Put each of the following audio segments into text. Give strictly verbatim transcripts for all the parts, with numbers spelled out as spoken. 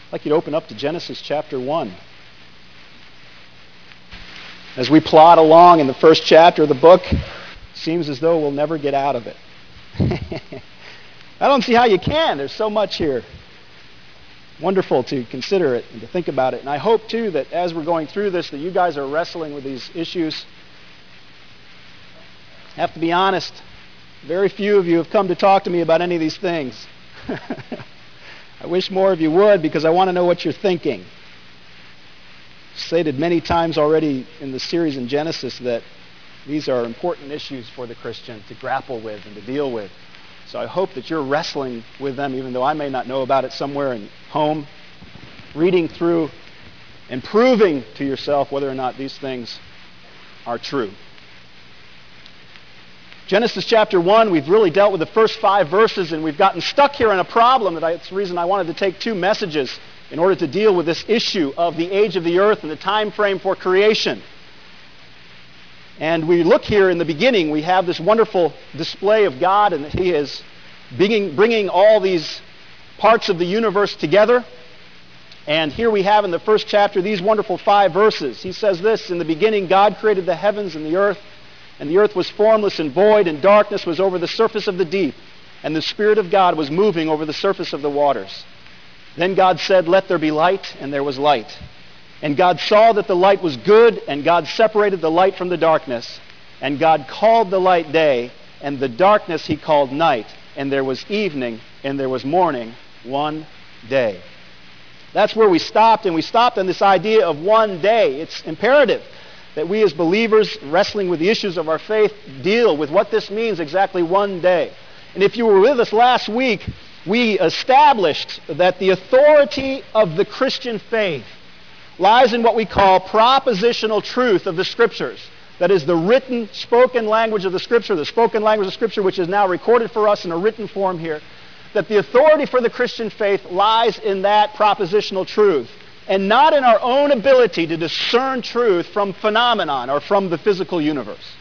I'd like you to open up to Genesis chapter one. As we plod along in the first chapter of the book, it seems as though we'll never get out of it. I don't see how you can. There's so much here. Wonderful to consider it and to think about it. And I hope, too, that as we're going through this, that you guys are wrestling with these issues. I have to be honest, very few of you have come to talk to me about any of these things. I wish more of you would, because I want to know what you're thinking. I've stated many times already in the series in Genesis that these are important issues for the Christian to grapple with and to deal with. So I hope that you're wrestling with them, even though I may not know about it somewhere in home, reading through and proving to yourself whether or not these things are true. Genesis chapter one, we've really dealt with the first five verses, and we've gotten stuck here in a problem. That I, that's the reason I wanted to take two messages in order to deal with this issue of the age of the earth and the time frame for creation. And we look here in the beginning, we have this wonderful display of God, and that He is bringing, bringing all these parts of the universe together. And here we have in the first chapter these wonderful five verses. He says this: in the beginning God created the heavens and the earth, and the earth was formless and void, and darkness was over the surface of the deep, and the Spirit of God was moving over the surface of the waters. Then God said, "Let there be light," and there was light. And God saw that the light was good, and God separated the light from the darkness. And God called the light day, and the darkness He called night. And there was evening, and there was morning, one day. That's where we stopped, and we stopped on this idea of one day. It's imperative that we as believers wrestling with the issues of our faith deal with what this means exactly, one day. And if you were with us last week, we established that the authority of the Christian faith lies in what we call propositional truth of the Scriptures. That is the written, spoken language of the Scripture, the spoken language of Scripture which is now recorded for us in a written form here. That the authority for the Christian faith lies in that propositional truth, and not in our own ability to discern truth from phenomenon or from the physical universe.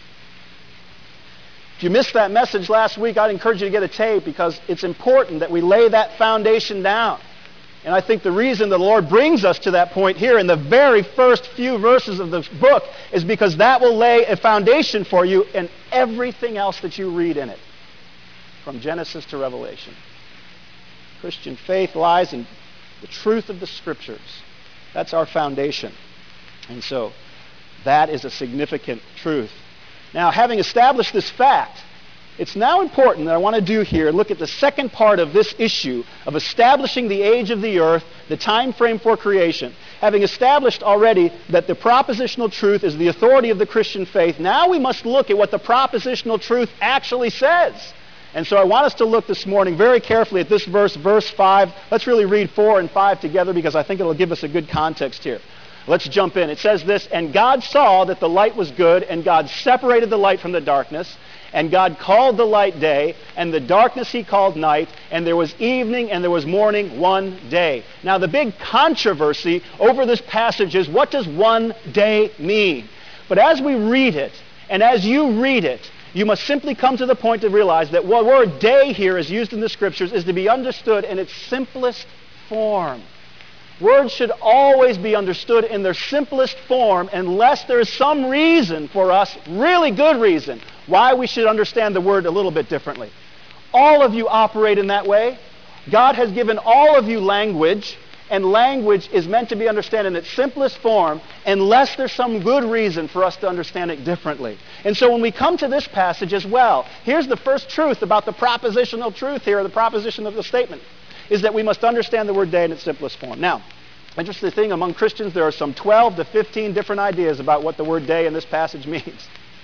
If you missed that message last week, I'd encourage you to get a tape, because it's important that we lay that foundation down. And I think the reason the Lord brings us to that point here in the very first few verses of the book is because that will lay a foundation for you in everything else that you read in it, from Genesis to Revelation. Christian faith lies in the truth of the Scriptures. That's our foundation. And so that is a significant truth. Now, having established this fact, it's now important that I want to do here, look at the second part of this issue of establishing the age of the earth, the time frame for creation. Having established already that the propositional truth is the authority of the Christian faith, now we must look at what the propositional truth actually says. And so I want us to look this morning very carefully at this verse, verse five. Let's really read four and five together, because I think it'll give us a good context here. Let's jump in. It says this: "And God saw that the light was good, and God separated the light from the darkness. And God called the light day, and the darkness He called night. And there was evening, and there was morning, one day." Now, the big controversy over this passage is, what does one day mean? But as we read it, and as you read it, you must simply come to the point to realize that what word day here is used in the Scriptures is to be understood in its simplest form. Words should always be understood in their simplest form, unless there is some reason for us, really good reason, why we should understand the word a little bit differently. All of you operate in that way. God has given all of you language, and language is meant to be understood in its simplest form, unless there's some good reason for us to understand it differently. And so when we come to this passage as well, here's the first truth about the propositional truth here, or the proposition of the statement, is that we must understand the word day in its simplest form. Now, interesting thing, among Christians, there are some twelve to fifteen different ideas about what the word day in this passage means.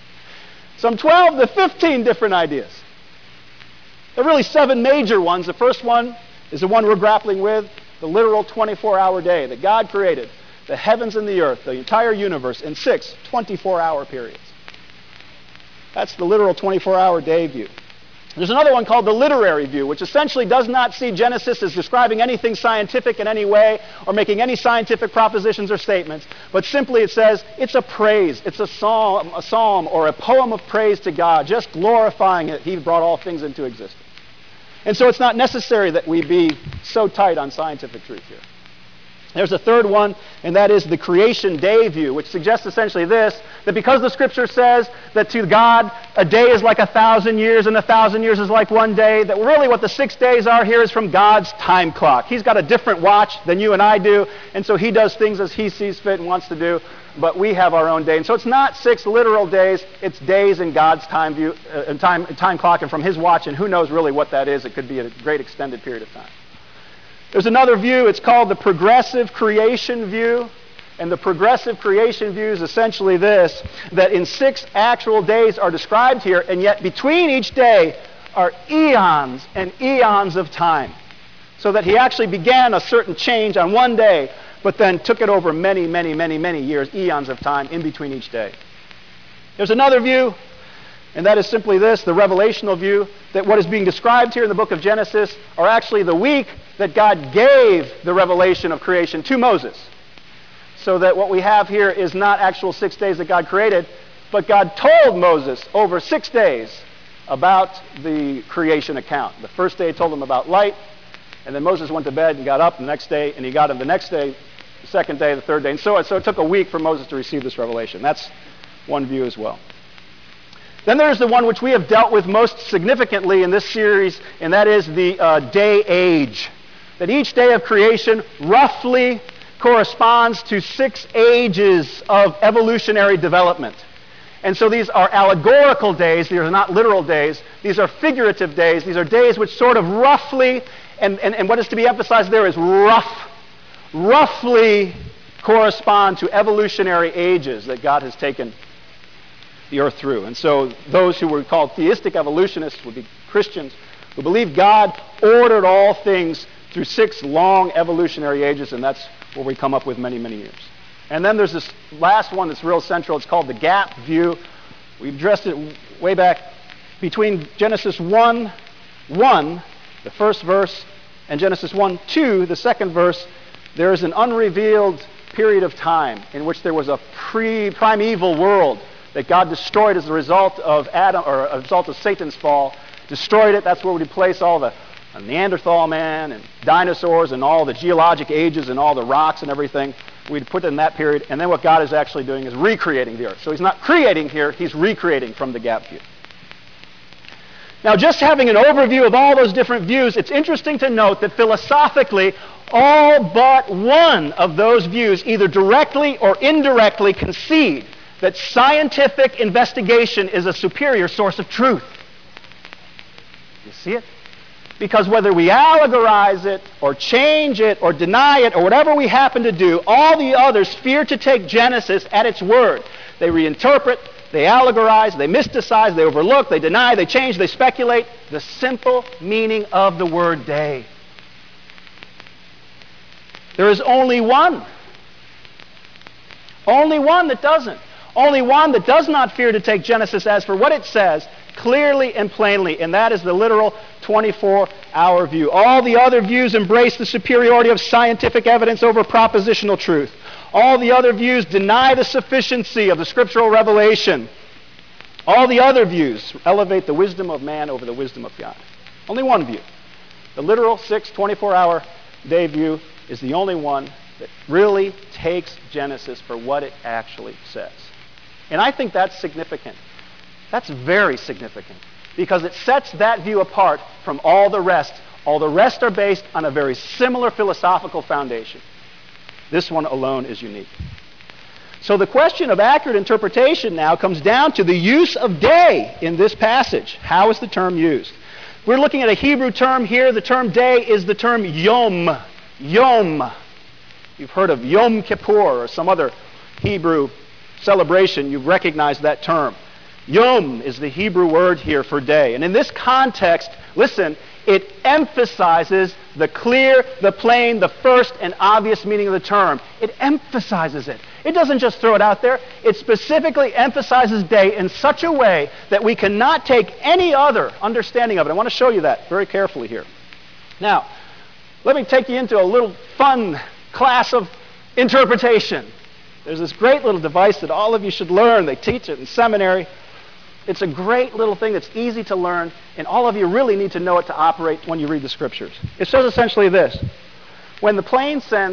Some twelve to fifteen different ideas. There are really seven major ones. The first one is the one we're grappling with, the literal twenty-four hour day, that God created the heavens and the earth, the entire universe, in six twenty-four hour periods. That's the literal twenty-four hour day view. There's another one called the literary view, which essentially does not see Genesis as describing anything scientific in any way or making any scientific propositions or statements, but simply it says it's a praise, it's a psalm, a psalm or a poem of praise to God, just glorifying it. He brought all things into existence. And so it's not necessary that we be so tight on scientific truth here. There's a third one, and that is the creation day view, which suggests essentially this, that because the Scripture says that to God a day is like a thousand years and a thousand years is like one day, that really what the six days are here is from God's time clock. He's got a different watch than you and I do, and so he does things as he sees fit and wants to do, but we have our own day. And so it's not six literal days, it's days in God's time view, uh, time, time clock and from his watch, and who knows really what that is. It could be a great extended period of time. There's another view, it's called the progressive creation view. And the progressive creation view is essentially this, that in six actual days are described here, and yet between each day are eons and eons of time. So that he actually began a certain change on one day, but then took it over many, many, many, many years, eons of time in between each day. There's another view, and that is simply this, the revelational view, that what is being described here in the book of Genesis are actually the week that God gave the revelation of creation to Moses. So that what we have here is not actual six days that God created, but God told Moses over six days about the creation account. The first day he told him about light, and then Moses went to bed and got up the next day, and he got him the next day, the second day, the third day, and so on. So it took a week for Moses to receive this revelation. That's one view as well. Then there's the one which we have dealt with most significantly in this series, and that is the uh, day age. That each day of creation roughly corresponds to six ages of evolutionary development. And so these are allegorical days. These are not literal days. These are figurative days. These are days which sort of roughly, and, and, and what is to be emphasized there is rough, roughly correspond to evolutionary ages that God has taken the earth through. And so those who were called theistic evolutionists would be Christians who believe God ordered all things through six long evolutionary ages, and that's where we come up with many, many years. And then there's this last one that's real central. It's called the gap view. We've addressed it way back between Genesis one, one, the first verse, and Genesis one, two, the second verse. There is an unrevealed period of time in which there was a pre primeval world that God destroyed as a result of Adam, or a result of Satan's fall. Destroyed it. That's where we place all the Neanderthal man and dinosaurs and all the geologic ages and all the rocks and everything. We'd put it in that period. And then what God is actually doing is recreating the earth. So he's not creating here, he's recreating from the gap view. Now, just having an overview of all those different views, it's interesting to note that philosophically, all but one of those views either directly or indirectly concede that scientific investigation is a superior source of truth. You see it? Because whether we allegorize it or change it or deny it or whatever we happen to do, all the others fear to take Genesis at its word. They reinterpret, they allegorize, they mysticize, they overlook, they deny, they change, they speculate the simple meaning of the word day. There is only one. Only one that doesn't. Only one that does not fear to take Genesis as for what it says, clearly and plainly, and that is the literal twenty-four hour view. All the other views embrace the superiority of scientific evidence over propositional truth. All the other views deny the sufficiency of the scriptural revelation. All the other views elevate the wisdom of man over the wisdom of God. Only one view. The literal six, twenty-four hour day view is the only one that really takes Genesis for what it actually says. And I think that's significant. That's very significant because it sets that view apart from all the rest. All the rest are based on a very similar philosophical foundation. This one alone is unique. So the question of accurate interpretation now comes down to the use of day in this passage. How is the term used? We're looking at a Hebrew term here. The term day is the term yom. Yom. You've heard of Yom Kippur or some other Hebrew celebration. You've recognized that term. Yom is the Hebrew word here for day. And in this context, listen, it emphasizes the clear, the plain, the first and obvious meaning of the term. It emphasizes it. It doesn't just throw it out there. It specifically emphasizes day in such a way that we cannot take any other understanding of it. I want to show you that very carefully here. Now, let me take you into a little fun class of interpretation. There's this great little device that all of you should learn. They teach it in seminary. It's a great little thing that's easy to learn, and all of you really need to know it to operate when you read the scriptures. It says essentially this. When the plain sense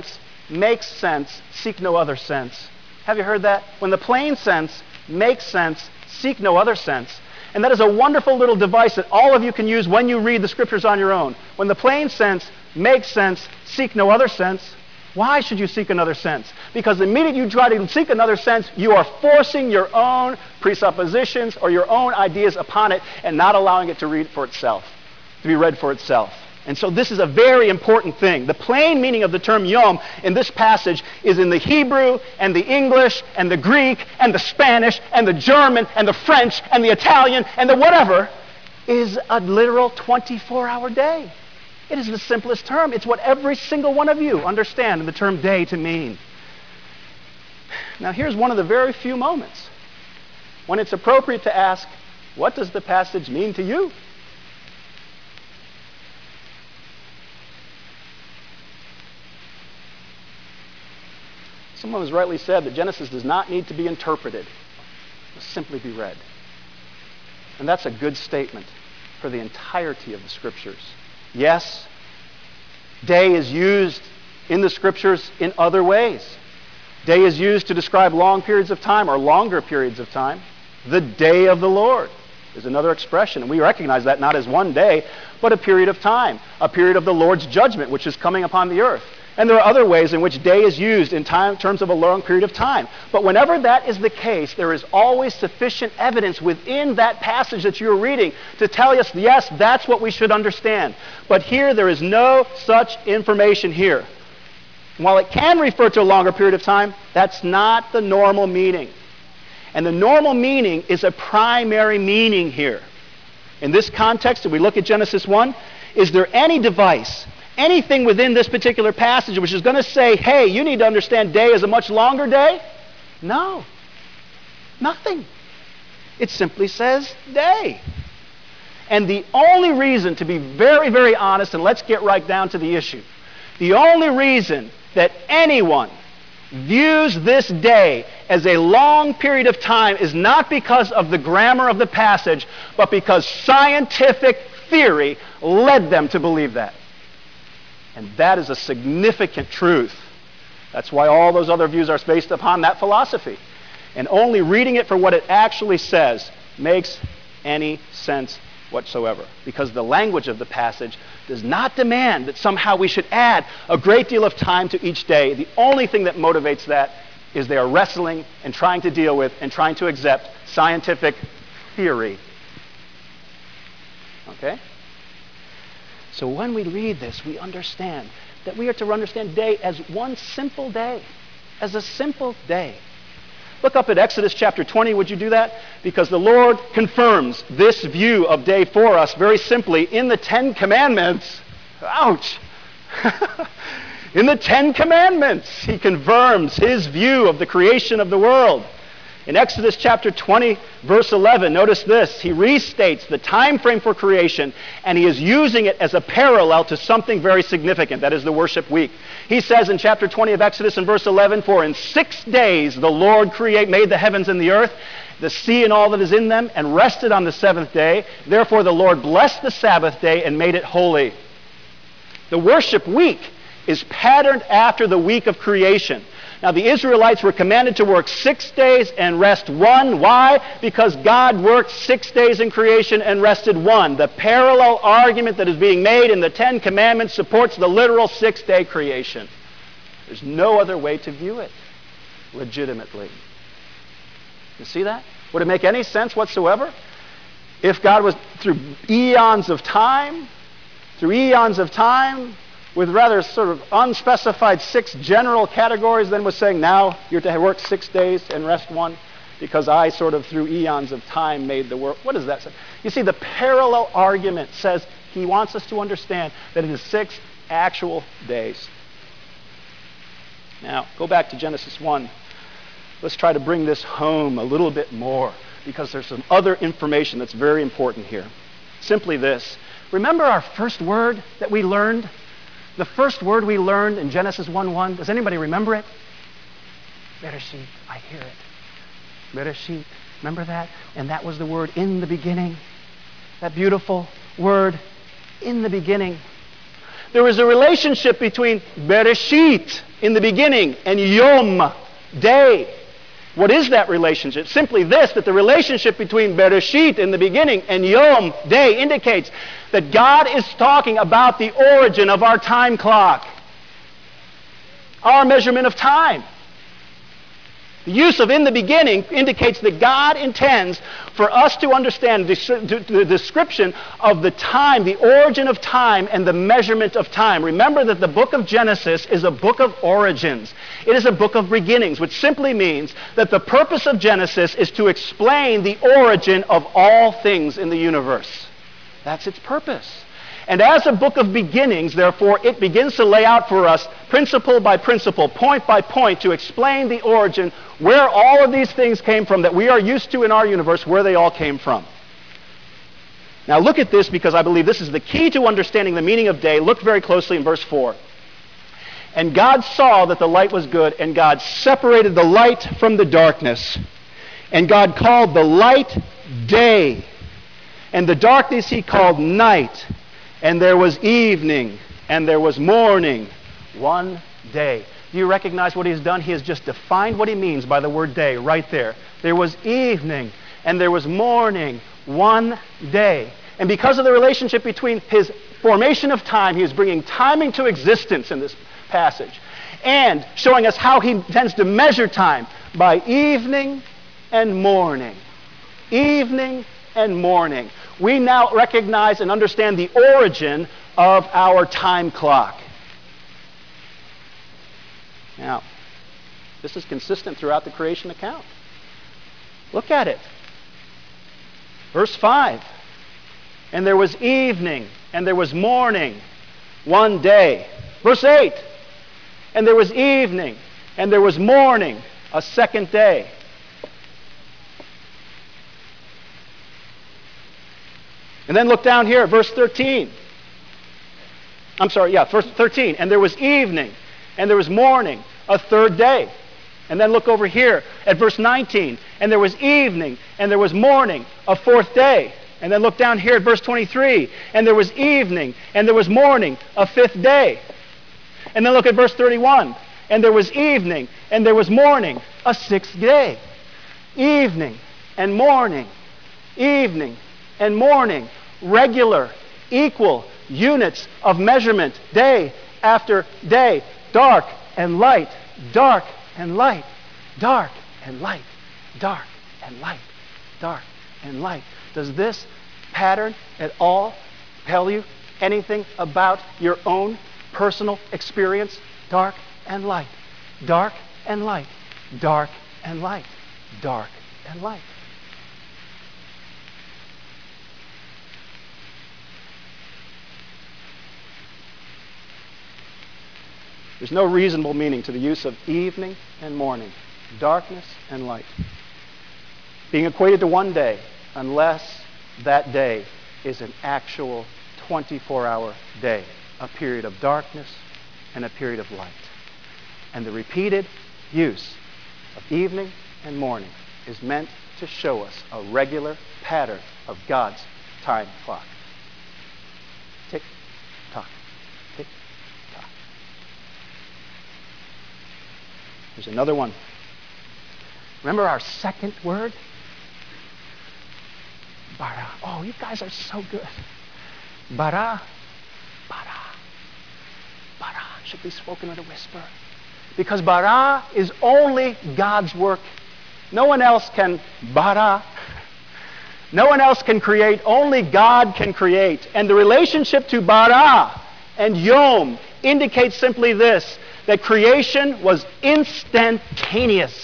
makes sense, seek no other sense. Have you heard that? When the plain sense makes sense, seek no other sense. And that is a wonderful little device that all of you can use when you read the scriptures on your own. When the plain sense makes sense, seek no other sense. Why should you seek another sense? Because the minute you try to seek another sense, you are forcing your own presuppositions or your own ideas upon it and not allowing it to read for itself, to be read for itself. And so this is a very important thing. The plain meaning of the term yom in this passage is in the Hebrew and the English and the Greek and the Spanish and the German and the French and the Italian and the whatever is a literal twenty-four hour day. It is the simplest term. It's what every single one of you understand the term day to mean. Now here's one of the very few moments when it's appropriate to ask, what does the passage mean to you? Someone has rightly said that Genesis does not need to be interpreted. It must simply be read. And that's a good statement for the entirety of the Scriptures. Yes, day is used in the Scriptures in other ways. Day is used to describe long periods of time or longer periods of time. The day of the Lord is another expression. And we recognize that not as one day, but a period of time. A period of the Lord's judgment, which is coming upon the earth. And there are other ways in which day is used in time, terms of a long period of time. But whenever that is the case, there is always sufficient evidence within that passage that you're reading to tell us, yes, that's what we should understand. But here, there is no such information here. And while it can refer to a longer period of time, that's not the normal meaning. And the normal meaning is a primary meaning here. In this context, if we look at Genesis one, is there any device, anything within this particular passage which is going to say, hey, you need to understand day is a much longer day? No. Nothing. It simply says day. And the only reason, to be very, very honest, and let's get right down to the issue, the only reason that anyone views this day as a long period of time is not because of the grammar of the passage, but because scientific theory led them to believe that. And that is a significant truth. That's why all those other views are based upon that philosophy. And only reading it for what it actually says makes any sense whatsoever. Because the language of the passage does not demand that somehow we should add a great deal of time to each day. The only thing that motivates that is they are wrestling and trying to deal with and trying to accept scientific theory. Okay? So when we read this, we understand that we are to understand day as one simple day, as a simple day. Look up at Exodus chapter twenty, would you do that? Because the Lord confirms this view of day for us very simply in the Ten Commandments. Ouch! In the Ten Commandments, he confirms his view of the creation of the world. In Exodus chapter twenty, verse eleven, notice this. He restates the time frame for creation, and he is using it as a parallel to something very significant. That is the worship week. He says in chapter twenty of Exodus in verse eleven, for in six days the Lord create, made the heavens and the earth, the sea and all that is in them, and rested on the seventh day. Therefore the Lord blessed the Sabbath day and made it holy. The worship week is patterned after the week of creation. Now, the Israelites were commanded to work six days and rest one. Why? Because God worked six days in creation and rested one. The parallel argument that is being made in the Ten Commandments supports the literal six-day creation. There's no other way to view it legitimately. You see that? Would it make any sense whatsoever if God was, through eons of time, through eons of time, with rather sort of unspecified six general categories, then was saying, now you're to work six days and rest one because I sort of through eons of time made the world. What does that say? You see, the parallel argument says he wants us to understand that it is six actual days. Now, go back to Genesis one. Let's try to bring this home a little bit more because there's some other information that's very important here. Simply this. Remember our first word that we learned? The first word we learned in Genesis one one, does anybody remember it? Bereshit, I hear it. Bereshit, remember that? And that was the word in the beginning. That beautiful word, in the beginning. There was a relationship between Bereshit, in the beginning, and Yom, day. What is that relationship? Simply this, that the relationship between Bereshit in the beginning and Yom, day, indicates that God is talking about the origin of our time clock, our measurement of time. The use of in the beginning indicates that God intends for us to understand the description of the time, the origin of time, and the measurement of time. Remember that the book of Genesis is a book of origins. It is a book of beginnings, which simply means that the purpose of Genesis is to explain the origin of all things in the universe. That's its purpose. And as a book of beginnings, therefore, it begins to lay out for us principle by principle, point by point, to explain the origin, where all of these things came from that we are used to in our universe, where they all came from. Now look at this, because I believe this is the key to understanding the meaning of day. Look very closely in verse four. And God saw that the light was good, and God separated the light from the darkness. And God called the light day, and the darkness he called night. And there was evening, and there was morning, one day. Do you recognize what he's done? He has just defined what he means by the word day right there. There was evening, and there was morning, one day. And because of the relationship between his formation of time, he is bringing time into existence in this passage, and showing us how he intends to measure time by evening and morning. Evening and morning. We now recognize and understand the origin of our time clock. Now, this is consistent throughout the creation account. Look at it. Verse five. And there was evening, and there was morning, one day. Verse eight. And there was evening, and there was morning, a second day. And then look down here at verse thirteen. I'm sorry, yeah, verse thirteen. And there was evening, and there was morning, a third day. And then look over here at verse nineteen. And there was evening, and there was morning, a fourth day. And then look down here at verse twenty-three. And there was evening, and there was morning, a fifth day. And then look at verse thirty-one. And there was evening, and there was morning, a sixth day. Evening and morning, evening and morning, regular, equal units of measurement, day after day. Dark and light, dark and light, dark and light, dark and light, dark and light. Does this pattern at all tell you anything about your own personal experience? Dark and light, dark and light, dark and light, dark and light. There's no reasonable meaning to the use of evening and morning, darkness and light, being equated to one day, unless that day is an actual twenty-four hour day, a period of darkness and a period of light. And the repeated use of evening and morning is meant to show us a regular pattern of God's time clock. Tick, tock, tick, tock. There's another one. Remember our second word? Bara. Oh, you guys are so good. Bara. Bara. Bara should be spoken with a whisper. Because bara is only God's work. No one else can bara. No one else can create. Only God can create. And the relationship to bara and yom indicates simply this, that creation was instantaneous.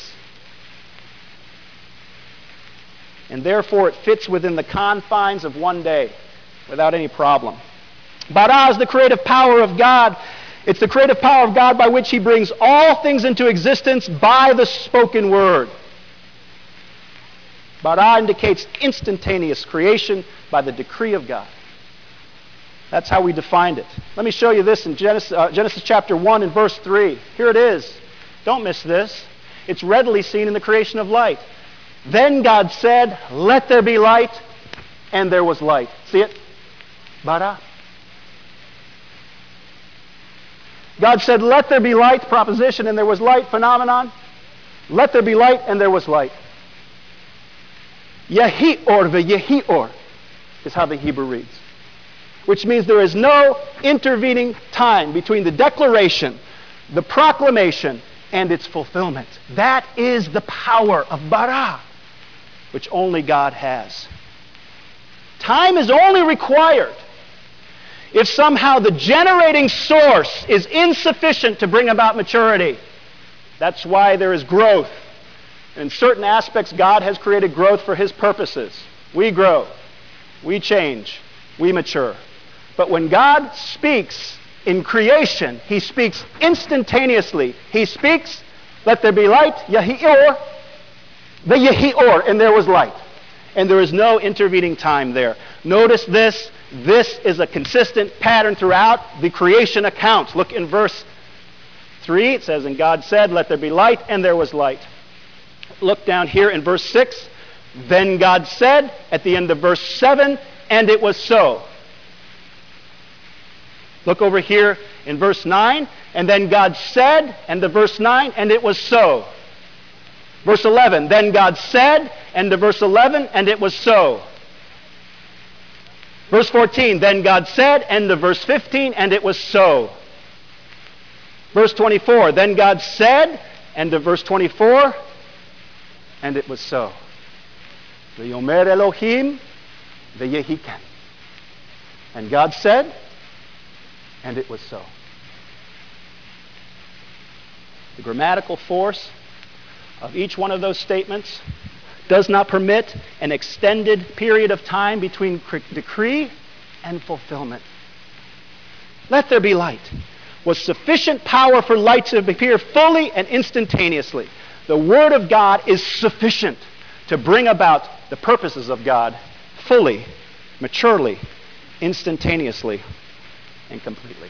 And therefore it fits within the confines of one day without any problem. Bara is the creative power of God. It's the creative power of God by which he brings all things into existence by the spoken word. Bara indicates instantaneous creation by the decree of God. That's how we defined it. Let me show you this in Genesis, uh, Genesis chapter one and verse three. Here it is. Don't miss this. It's readily seen in the creation of light. Then God said, "Let there be light," and there was light. See it? Bara. God said, let there be light, proposition, and there was light, phenomenon. Let there be light, and there was light. Yehi-or, ve'yehi-or is how the Hebrew reads. Which means there is no intervening time between the declaration, the proclamation, and its fulfillment. That is the power of bara, which only God has. Time is only required if somehow the generating source is insufficient to bring about maturity. That's why there is growth. In certain aspects, God has created growth for His purposes. We grow, we change, we mature. But when God speaks in creation, He speaks instantaneously. He speaks, let there be light, Yehi-or, the Yehi-or, and there was light. And there is no intervening time there. Notice this. This is a consistent pattern throughout the creation accounts. Look in verse three. It says, and God said, let there be light, and there was light. Look down here in verse six. Then God said, at the end of verse seven, and it was so. Look over here in verse nine. And then God said, and the verse nine, and it was so. Verse eleven, then God said, and to verse eleven, and it was so. Verse fourteen, then God said, and to verse fifteen, and it was so. Verse twenty-four, then God said, and to verse twenty-four, and it was so. V'yomer Elohim v'yehi ken. And God said, and it was so. The grammatical force of each one of those statements does not permit an extended period of time between decree and fulfillment. Let there be light was sufficient power for light to appear fully and instantaneously. The Word of God is sufficient to bring about the purposes of God fully, maturely, instantaneously, and completely.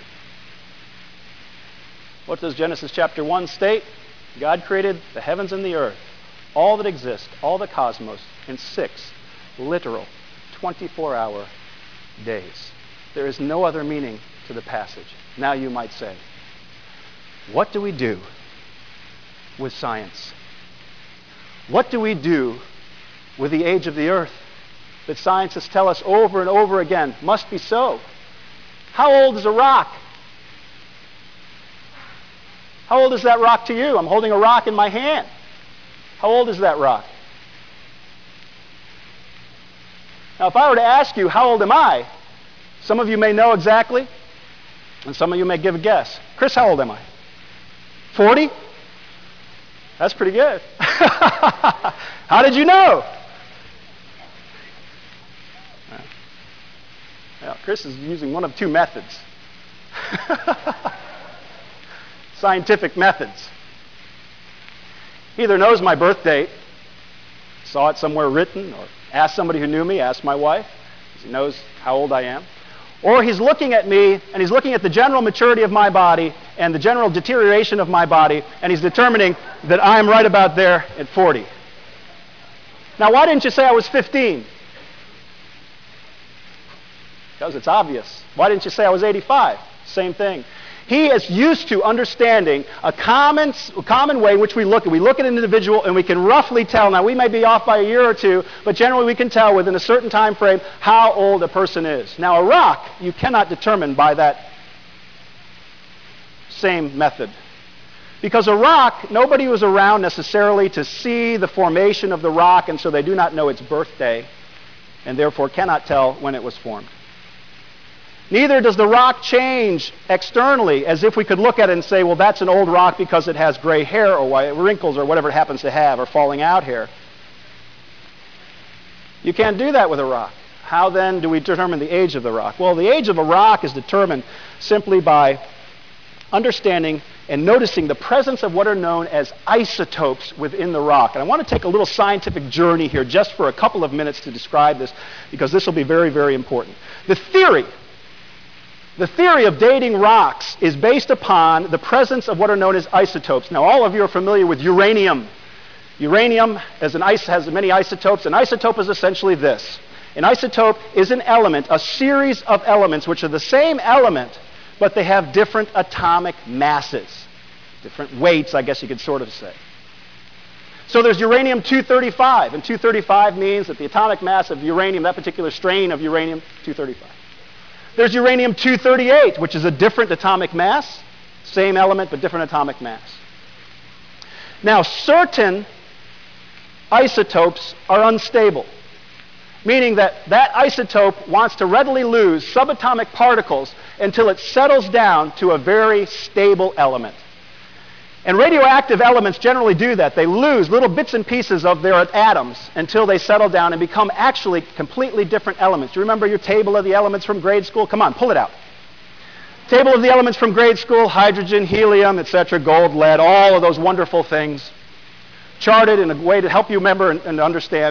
What does Genesis chapter one state? God created the heavens and the earth, all that exists, all the cosmos, in six literal twenty-four hour days. There is no other meaning to the passage. Now you might say, what do we do with science? What do we do with the age of the earth that scientists tell us over and over again must be so? How old is a rock? How old is that rock to you? I'm holding a rock in my hand. How old is that rock? Now, if I were to ask you, how old am I? Some of you may know exactly, and some of you may give a guess. Chris, how old am I? forty? That's pretty good. How did you know? Well, Chris is using one of two methods. Scientific methods. He either knows my birth date, saw it somewhere written, or asked somebody who knew me, asked my wife, because he knows how old I am. Or he's looking at me, and he's looking at the general maturity of my body and the general deterioration of my body, and he's determining that I'm right about there at forty. Now, why didn't you say I was fifteen? Because it's obvious. Why didn't you say I was eighty-five? Same thing. He is used to understanding a common, common way in which we look at. We look at an individual and we can roughly tell. Now, we may be off by a year or two, but generally we can tell within a certain time frame how old a person is. Now, a rock, you cannot determine by that same method. Because a rock, nobody was around necessarily to see the formation of the rock, and so they do not know its birthday, and therefore cannot tell when it was formed. Neither does the rock change externally, as if we could look at it and say, well, that's an old rock because it has gray hair or white wrinkles or whatever it happens to have, or falling out hair. You can't do that with a rock. How then do we determine the age of the rock? Well, the age of a rock is determined simply by understanding and noticing the presence of what are known as isotopes within the rock. And I want to take a little scientific journey here just for a couple of minutes to describe this, because this will be very, very important. The theory The theory of dating rocks is based upon the presence of what are known as isotopes. Now, all of you are familiar with uranium. Uranium as an is- has many isotopes. An isotope is essentially this. An isotope is an element, a series of elements, which are the same element, but they have different atomic masses. Different weights, I guess you could sort of say. So there's uranium two thirty-five, and two thirty-five means that the atomic mass of uranium, that particular strain of uranium, two thirty-five. There's uranium two thirty-eight, which is a different atomic mass, same element but different atomic mass. Now, certain isotopes are unstable, meaning that that isotope wants to readily lose subatomic particles until it settles down to a very stable element. And radioactive elements generally do that. They lose little bits and pieces of their atoms until they settle down and become actually completely different elements. You remember your table of the elements from grade school? Come on, pull it out. Table of the elements from grade school: hydrogen, helium, et cetera, gold, lead, all of those wonderful things. Charted in a way to help you remember and, and understand.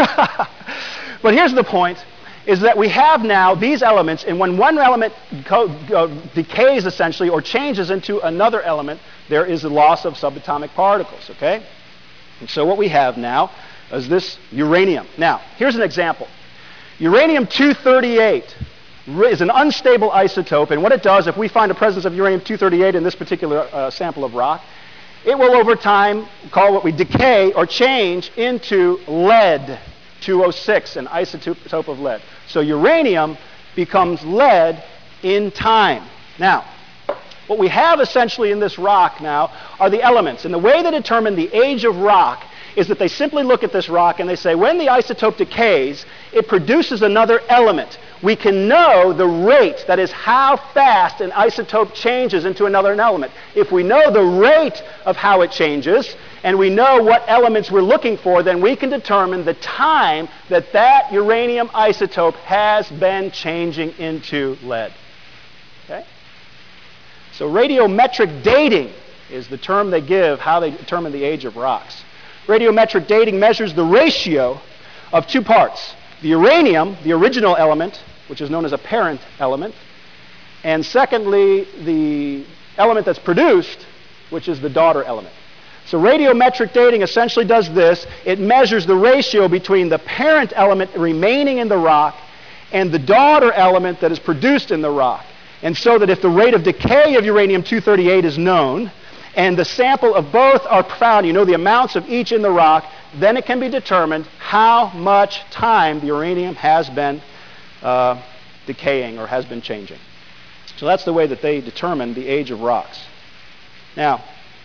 But here's the point, is that we have now these elements, and when one element co- uh, decays essentially or changes into another element, there is a loss of subatomic particles, okay? And so what we have now is this uranium. Now, here's an example. Uranium two thirty-eight is an unstable isotope, and what it does, if we find a presence of uranium two thirty-eight in this particular uh, sample of rock, it will over time call what we decay or change into lead two oh six, an isotope of lead. So uranium becomes lead in time. Now, what we have essentially in this rock now are the elements. And the way they determine the age of rock is that they simply look at this rock and they say, when the isotope decays, it produces another element. We can know the rate, that is how fast an isotope changes into another element. If we know the rate of how it changes, and we know what elements we're looking for, then we can determine the time that that uranium isotope has been changing into lead. Okay? So radiometric dating is the term they give how they determine the age of rocks. Radiometric dating measures the ratio of two parts: the uranium, the original element, which is known as a parent element, and secondly, the element that's produced, which is the daughter element. So radiometric dating essentially does this. It measures the ratio between the parent element remaining in the rock and the daughter element that is produced in the rock. And so that if the rate of decay of uranium two thirty-eight is known, and the sample of both are found, you know the amounts of each in the rock, then it can be determined how much time the uranium has been uh, decaying or has been changing. So that's the way that they determine the age of rocks. Now,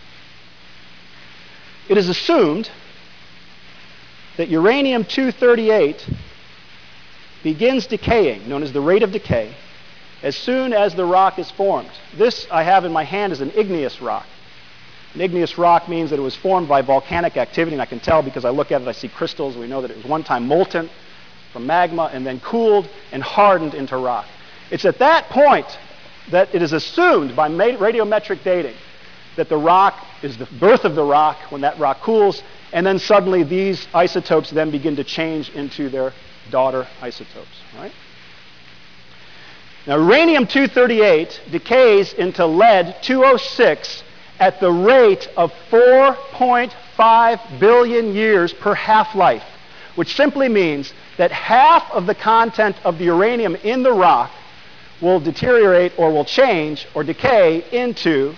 it is assumed that uranium two thirty-eight begins decaying, known as the rate of decay, as soon as the rock is formed. This I have in my hand is an igneous rock. An igneous rock means that it was formed by volcanic activity, and I can tell because I look at it, I see crystals. We know that it was one time molten from magma and then cooled and hardened into rock. It's at that point that it is assumed by radiometric dating that the rock is the birth of the rock when that rock cools, and then suddenly these isotopes then begin to change into their daughter isotopes, right? Now, uranium two thirty-eight decays into lead two oh six at the rate of four point five billion years per half-life, which simply means that half of the content of the uranium in the rock will deteriorate or will change or decay into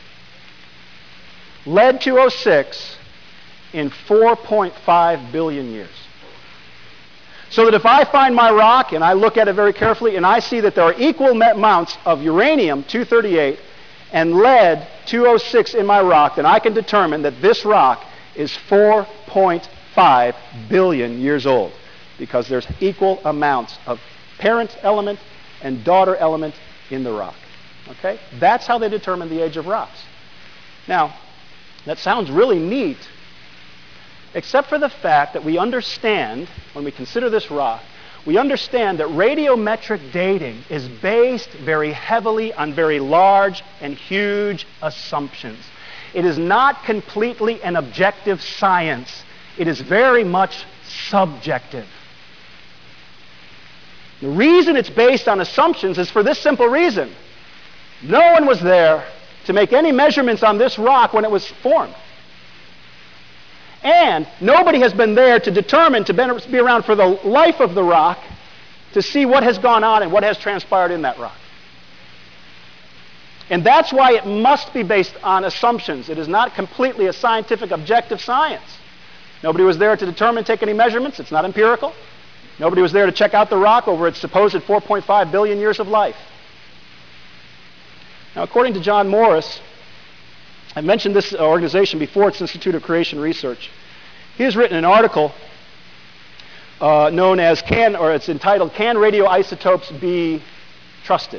lead two oh six in four point five billion years. So that if I find my rock and I look at it very carefully and I see that there are equal amounts of uranium two thirty-eight and lead two oh six in my rock, then I can determine that this rock is four point five billion years old, because there's equal amounts of parent element and daughter element in the rock. Okay? That's how they determine the age of rocks. Now, that sounds really neat, except for the fact that we understand, when we consider this rock, we understand that radiometric dating is based very heavily on very large and huge assumptions. It is not completely an objective science. It is very much subjective. The reason it's based on assumptions is for this simple reason. No one was there to make any measurements on this rock when it was formed. And nobody has been there to determine, to be around for the life of the rock, to see what has gone on and what has transpired in that rock. And that's why it must be based on assumptions. It is not completely a scientific, objective science. Nobody was there to determine, take any measurements. It's not empirical. Nobody was there to check out the rock over its supposed four point five billion years of life. Now, according to John Morris, I've mentioned this organization before, it's Institute of Creation Research. He has written an article uh, known as, can, or it's entitled, Can Radioisotopes Be Trusted?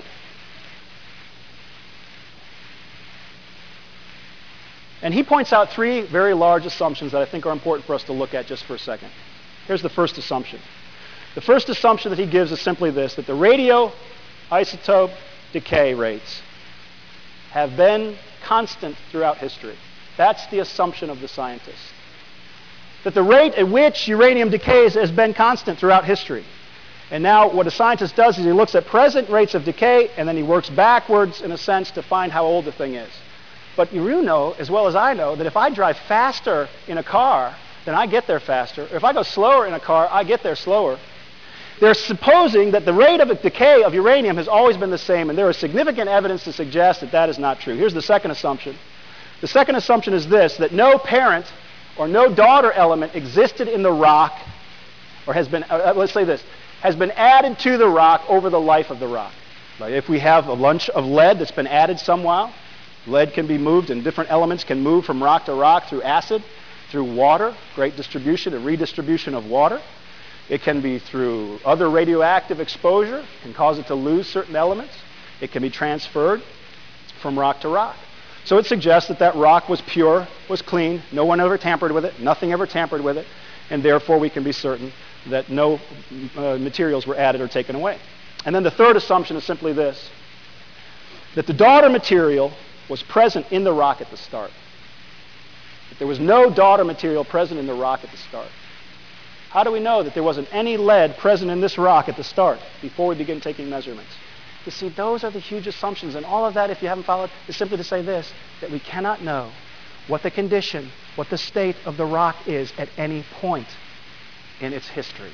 And he points out three very large assumptions that I think are important for us to look at just for a second. Here's the first assumption. The first assumption that he gives is simply this, that the radioisotope decay rates have been constant throughout history. That's the assumption of the scientist. That the rate at which uranium decays has been constant throughout history. And now what a scientist does is he looks at present rates of decay and then he works backwards, in a sense, to find how old the thing is. But you know, as well as I know, that if I drive faster in a car, then I get there faster. Or if I go slower in a car, I get there slower. They're supposing that the rate of decay of uranium has always been the same, and there is significant evidence to suggest that that is not true. Here's the second assumption. The second assumption is this, that no parent or no daughter element existed in the rock, or has been, uh, let's say this, has been added to the rock over the life of the rock. Like if we have a lunch of lead that's been added somehow, lead can be moved and different elements can move from rock to rock through acid, through water, great distribution and redistribution of water. It can be through other radioactive exposure, can cause it to lose certain elements. It can be transferred from rock to rock. So it suggests that that rock was pure, was clean, no one ever tampered with it, nothing ever tampered with it, and therefore we can be certain that no uh, materials were added or taken away. And then the third assumption is simply this, that the daughter material was present in the rock at the start. That there was no daughter material present in the rock at the start. How do we know that there wasn't any lead present in this rock at the start before we begin taking measurements? You see, those are the huge assumptions, and all of that, if you haven't followed, is simply to say this, that we cannot know what the condition, what the state of the rock is at any point in its history.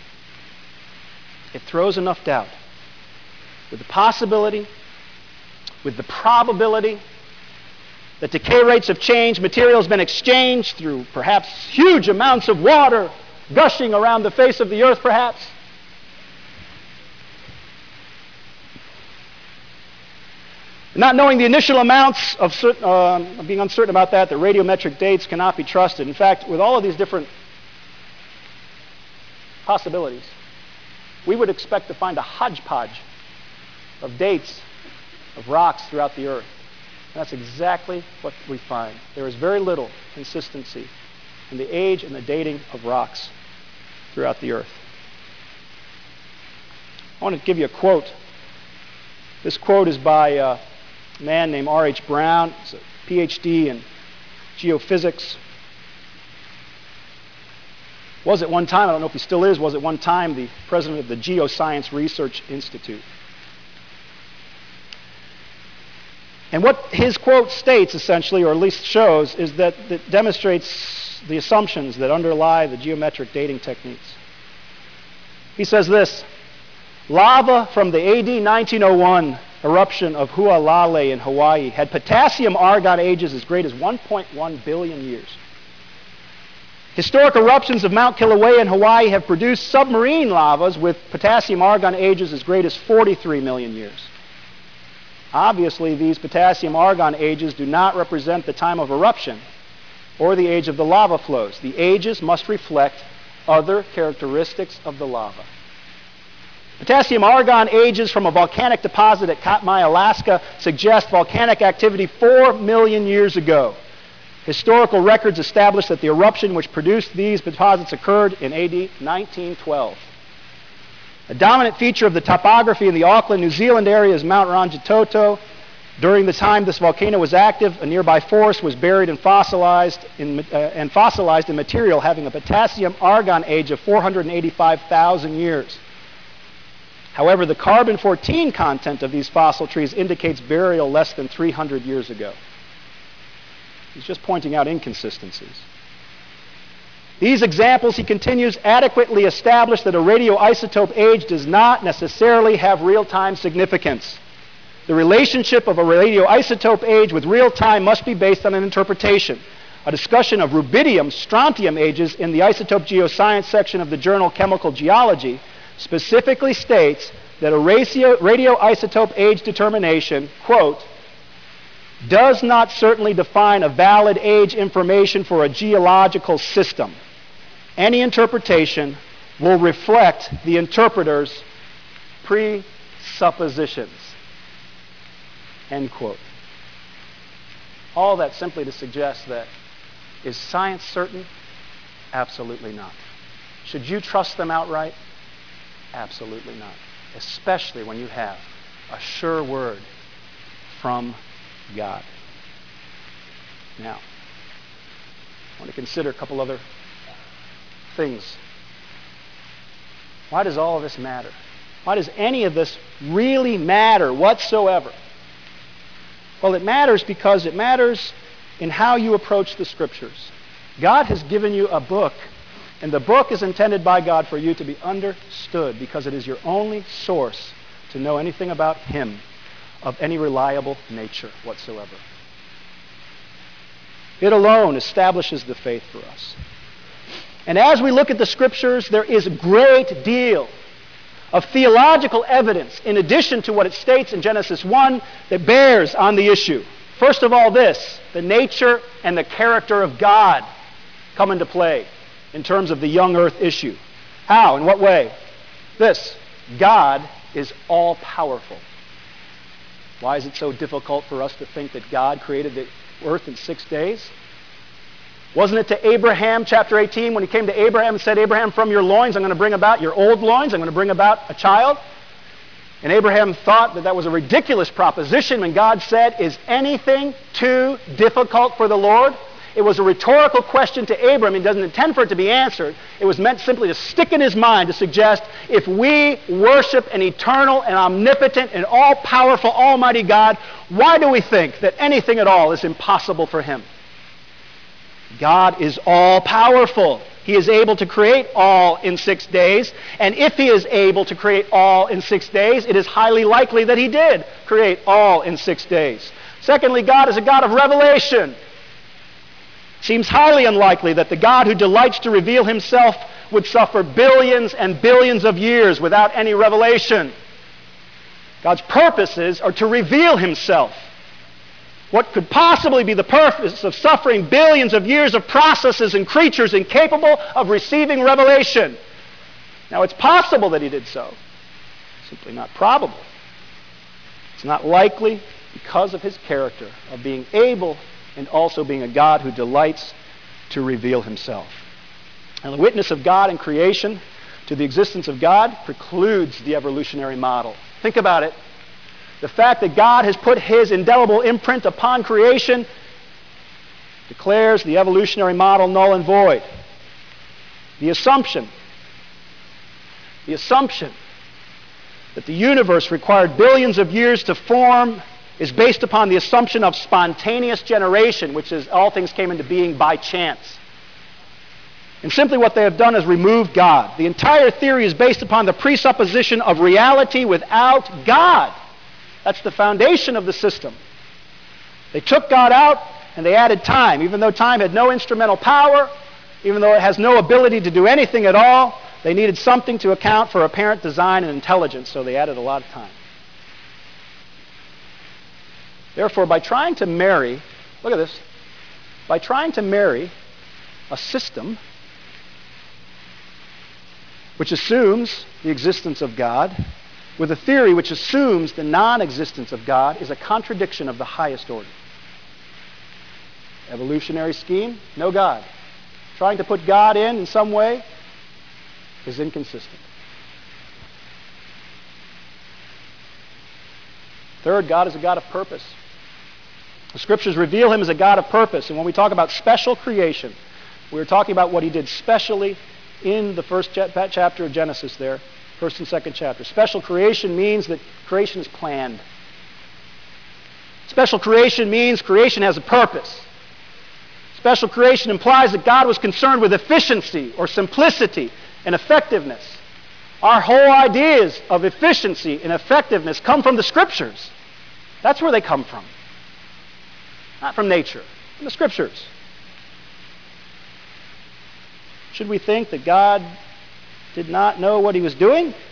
It throws enough doubt with the possibility, with the probability, that decay rates have changed, material has been exchanged through perhaps huge amounts of water gushing around the face of the earth, perhaps. Not knowing the initial amounts of certain, uh, being uncertain about that, the radiometric dates cannot be trusted. In fact, with all of these different possibilities, we would expect to find a hodgepodge of dates of rocks throughout the earth. And that's exactly what we find. There is very little consistency in the age and the dating of rocks throughout the earth. I want to give you a quote. This quote is by uh, a man named R H Brown. He's a P H D in geophysics. Was at one time, I don't know if he still is, was at one time the president of the Geoscience Research Institute. And what his quote states, essentially, or at least shows, is that it demonstrates the assumptions that underlie the geometric dating techniques. He says this, lava from the A D nineteen oh one eruption of Hualale in Hawaii had potassium-argon ages as great as one point one billion years. Historic eruptions of Mount Kilauea in Hawaii have produced submarine lavas with potassium-argon ages as great as forty-three million years. Obviously, these potassium-argon ages do not represent the time of eruption or the age of the lava flows. The ages must reflect other characteristics of the lava. Potassium-argon ages from a volcanic deposit at Katmai, Alaska suggest volcanic activity four million years ago. Historical records establish that the eruption which produced these deposits occurred in A D nineteen twelve. A dominant feature of the topography in the Auckland, New Zealand area is Mount Rangitoto. During the time this volcano was active, a nearby forest was buried and fossilized in, uh, and fossilized in material having a potassium-argon age of four hundred eighty-five thousand years. However, the carbon fourteen content of these fossil trees indicates burial less than three hundred years ago. He's just pointing out inconsistencies. These examples, he continues, adequately establish that a radioisotope age does not necessarily have real-time significance. The relationship of a radioisotope age with real time must be based on an interpretation. A discussion of rubidium strontium ages in the isotope geoscience section of the journal Chemical Geology specifically states that a ratio, radioisotope age determination, quote, does not certainly define a valid age information for a geological system. Any interpretation will reflect the interpreter's presuppositions, end quote. All that simply to suggest that, is science certain? Absolutely not. Should you trust them outright? Absolutely not. Especially when you have a sure word from God. Now, I want to consider a couple other things. Why does all of this matter? Why does any of this really matter whatsoever? Well, it matters because it matters in how you approach the Scriptures. God has given you a book, and the book is intended by God for you to be understood because it is your only source to know anything about Him of any reliable nature whatsoever. It alone establishes the faith for us. And as we look at the Scriptures, there is a great deal of theological evidence in addition to what it states in Genesis one that bears on the issue. First of all, this, the nature and the character of God come into play in terms of the young earth issue. How? In what way? This, God is all-powerful. Why is it so difficult for us to think that God created the earth in six days? Wasn't it to Abraham, chapter eighteen, when he came to Abraham and said, Abraham, from your loins I'm going to bring about your old loins, I'm going to bring about a child? And Abraham thought that that was a ridiculous proposition when God said, is anything too difficult for the Lord? It was a rhetorical question to Abraham. He doesn't intend for it to be answered. It was meant simply to stick in his mind to suggest if we worship an eternal and omnipotent and all-powerful almighty God, why do we think that anything at all is impossible for Him? God is all-powerful. He is able to create all in six days. And if He is able to create all in six days, it is highly likely that He did create all in six days. Secondly, God is a God of revelation. It seems highly unlikely that the God who delights to reveal Himself would suffer billions and billions of years without any revelation. God's purposes are to reveal Himself. What could possibly be the purpose of suffering billions of years of processes and creatures incapable of receiving revelation? Now, it's possible that He did so. Simply not probable. It's not likely because of His character of being able and also being a God who delights to reveal Himself. And the witness of God in creation to the existence of God precludes the evolutionary model. Think about it. The fact that God has put His indelible imprint upon creation declares the evolutionary model null and void. The assumption, the assumption that the universe required billions of years to form is based upon the assumption of spontaneous generation, which is all things came into being by chance. And simply what they have done is removed God. The entire theory is based upon the presupposition of reality without God. That's the foundation of the system. They took God out and they added time. Even though time had no instrumental power, even though it has no ability to do anything at all, they needed something to account for apparent design and intelligence, so they added a lot of time. Therefore, by trying to marry, look at this, by trying to marry a system which assumes the existence of God with a theory which assumes the non-existence of God is a contradiction of the highest order. Evolutionary scheme, no God. Trying to put God in in some way is inconsistent. Third, God is a God of purpose. The Scriptures reveal Him as a God of purpose. And when we talk about special creation, we're talking about what He did specially in the first chapter of Genesis there, first and second chapter. Special creation means that creation is planned. Special creation means creation has a purpose. Special creation implies that God was concerned with efficiency or simplicity and effectiveness. Our whole ideas of efficiency and effectiveness come from the Scriptures. That's where they come from. Not from nature, from the Scriptures. Should we think that God did not know what he was doing? It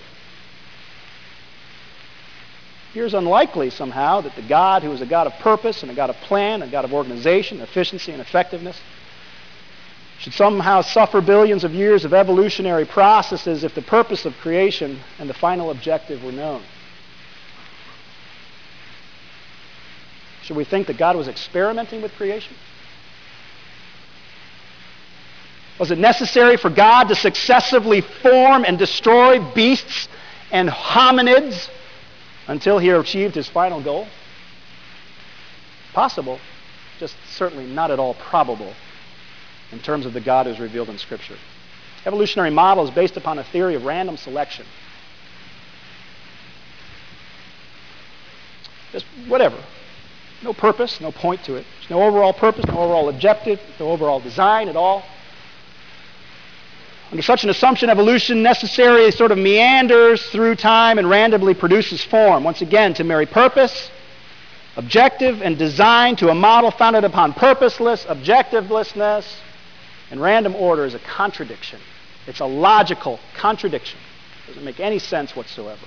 appears unlikely somehow that the God who is a God of purpose and a God of plan, a God of organization, efficiency, and effectiveness should somehow suffer billions of years of evolutionary processes if the purpose of creation and the final objective were known. Should we think that God was experimenting with creation? Was it necessary for God to successively form and destroy beasts and hominids until he achieved his final goal? Possible, just certainly not at all probable in terms of the God who is revealed in Scripture. Evolutionary model is based upon a theory of random selection. Just whatever. No purpose, no point to it. There's no overall purpose, no overall objective, no overall design at all. Under such an assumption, evolution necessarily sort of meanders through time and randomly produces form. Once again, to marry purpose, objective, and design to a model founded upon purposeless, objectivelessness, and random order is a contradiction. It's a logical contradiction. It doesn't make any sense whatsoever.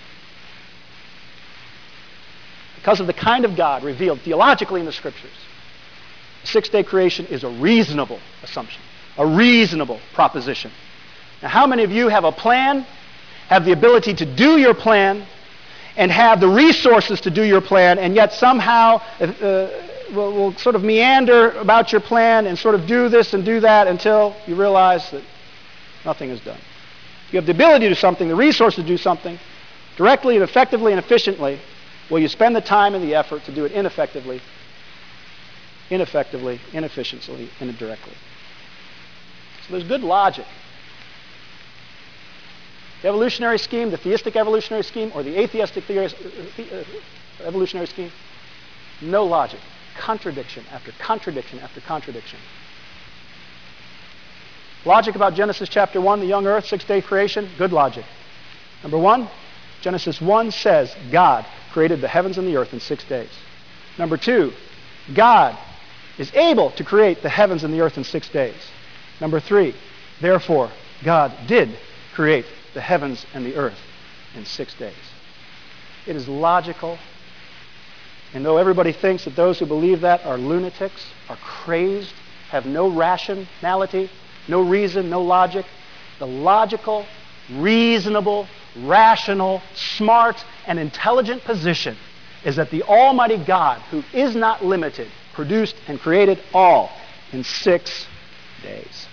Because of the kind of God revealed theologically in the Scriptures, the six-day creation is a reasonable assumption, a reasonable proposition. Now, how many of you have a plan, have the ability to do your plan, and have the resources to do your plan, and yet somehow uh, will, will sort of meander about your plan and sort of do this and do that until you realize that nothing is done? You have the ability to do something, the resources to do something, directly and effectively and efficiently. Will you spend the time and the effort to do it ineffectively, ineffectively, inefficiently, and indirectly? So there's good logic. The evolutionary scheme, the theistic evolutionary scheme, or the atheistic evolutionary scheme, no logic. Contradiction after contradiction after contradiction. Logic about Genesis chapter one, the young earth, six-day creation, good logic. Number one, Genesis one says God created the heavens and the earth in six days. Number two, God is able to create the heavens and the earth in six days. Number three, therefore, God did create the heavens and the earth in six days. It is logical. And though everybody thinks that those who believe that are lunatics, are crazed, have no rationality, no reason, no logic, the logical, reasonable, rational, smart, and intelligent position is that the Almighty God, who is not limited, produced and created all in six days.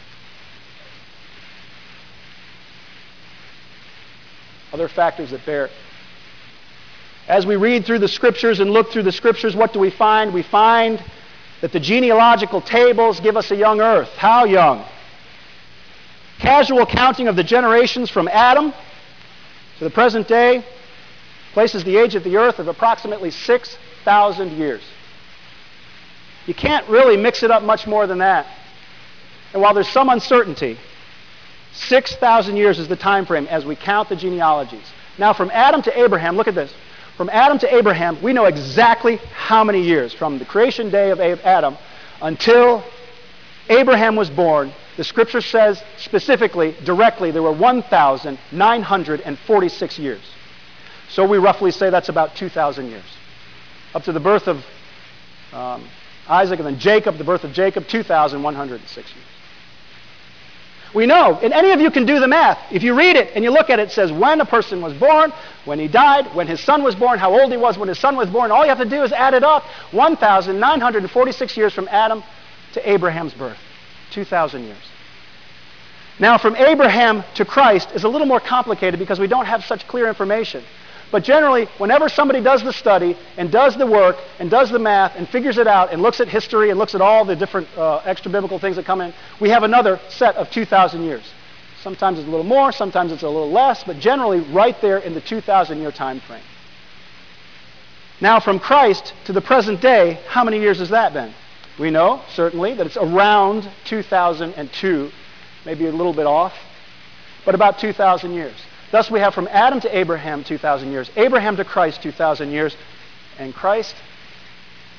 Other factors that bear. As we read through the Scriptures and look through the Scriptures, what do we find? We find that the genealogical tables give us a young earth. How young? Casual counting of the generations from Adam to the present day places the age of the earth of approximately six thousand years. You can't really mix it up much more than that. And while there's some uncertainty, six thousand years is the time frame as we count the genealogies. Now, from Adam to Abraham, look at this. From Adam to Abraham, we know exactly how many years. From the creation day of Adam until Abraham was born, the Scripture says specifically, directly, there were one thousand nine hundred forty-six years. So we roughly say that's about two thousand years. Up to the birth of um, Isaac and then Jacob, the birth of Jacob, two thousand one hundred six years. We know, and any of you can do the math. If you read it and you look at it, it says when a person was born, when he died, when his son was born, how old he was when his son was born. All you have to do is add it up. one thousand nine hundred forty-six years from Adam to Abraham's birth. two thousand years. Now, from Abraham to Christ is a little more complicated because we don't have such clear information. But generally, whenever somebody does the study and does the work and does the math and figures it out and looks at history and looks at all the different uh, extra-biblical things that come in, we have another set of two thousand years. Sometimes it's a little more, sometimes it's a little less, but generally right there in the two thousand year time frame. Now, from Christ to the present day, how many years has that been? We know, certainly, that it's around two thousand two, maybe a little bit off, but about two thousand years. Thus we have from Adam to Abraham two thousand years, Abraham to Christ two thousand years, and Christ